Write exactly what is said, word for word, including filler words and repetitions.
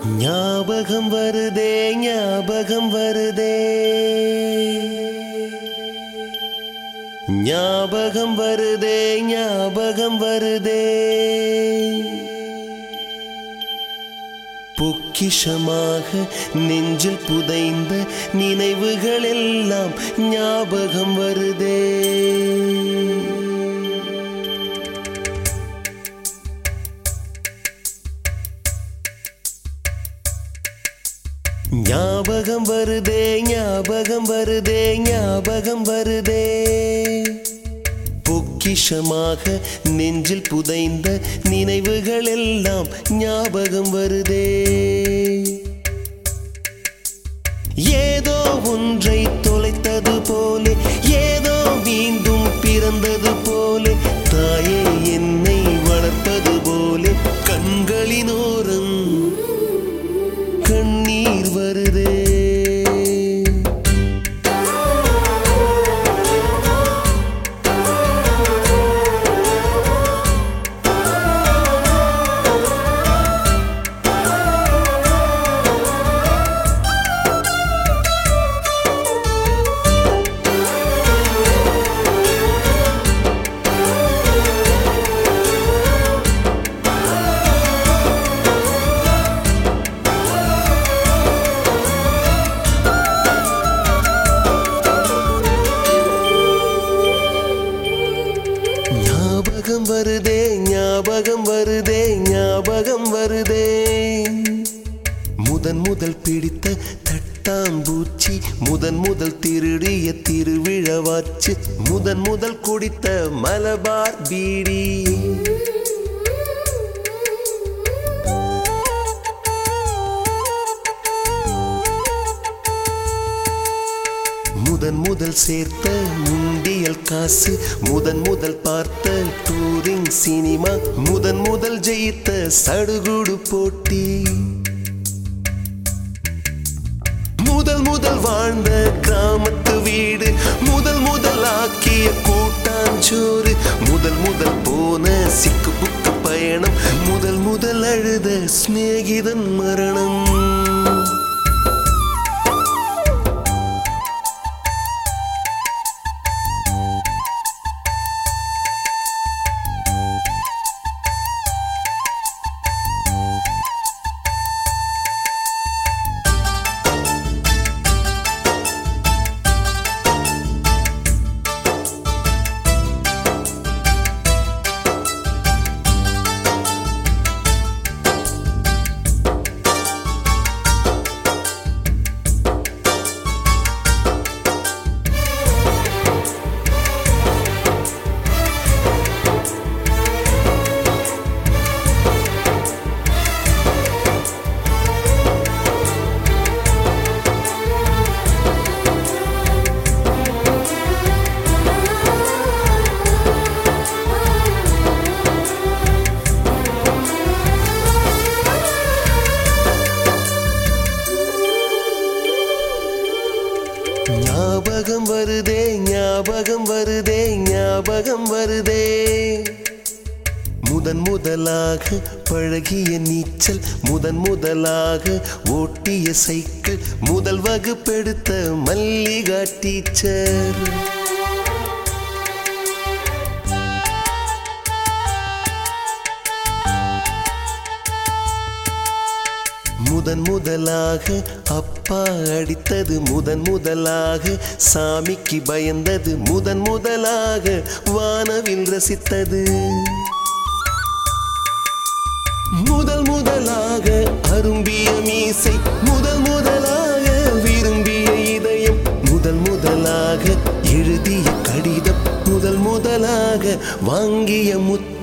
ஞாபகம் வருதே ஞாபகம் வருதே ஞாபகம் வருதே ஞாபகம் வருதே பொக்கிஷமாக நெஞ்சில் புதைந்த நினைவுகள் எல்லாம் ஞாபகம் வருதே ஞாபகம் வருதே ஞாபகம் வருதே ஞாபகம் வருதே பொக்கிஷமாக நெஞ்சில் புதைந்த நினைவுகள் எல்லாம் ஞாபகம் வருதே ஏதோ ஒன்றை தொலைத்தது போலே ஏதோ மீண்டும் பிறந்தது போலே தாயே என்னை வளர்ப்பது போலே கண்களினோரம் கண்ணீர் வருதே ஞாபகம் வருதே ஞாபகம் வருதே ஞாபகம் வருதே முதன் முதல் பிடித்த தட்டாம்பூச்சி முதன் முதல் திருடிய திருவிழவாச்சு முதன் முதல் குடித்த மலபார் பீடி முதன் முதல் சேர்த்த முண்டியல் காசு முதன் முதல் பார்த்த டூரிங் சினிமா முதன் முதல் ஜெயித்த சடுகுடு போட்டி முதல் முதல் வாழ்ந்த கிராமத்து வீடு முதல் முதல் ஆக்கிய கூட்டாஞ்சோறு முதல் முதல் போன சிக்கு புக்கு பயணம் முதல் முதல் அழுத சிநேகிதன் மரணம் ஞாபகம் வருதே ஞாபகம் வருதே ஞாபகம் வருதே முதன் முதலாக பழகிய நீச்சல் முதன் முதலாக ஓட்டிய சைக்கிள் முதல் வகுப்பெடுத்த மல்லிகா டீச்சர் முதன் முதலாக அப்பா அடித்தது முதன் முதலாக சாமிக்கு பயந்தது முதன் முதலாக வானவில் ரசித்தது முதல் முதலாக அரும்பிய மீசை முதல் முதலாக விரும்பிய இதயம் முதல் முதலாக எழுதிய கடிதம் முதல் முதலாக வாங்கிய முத்து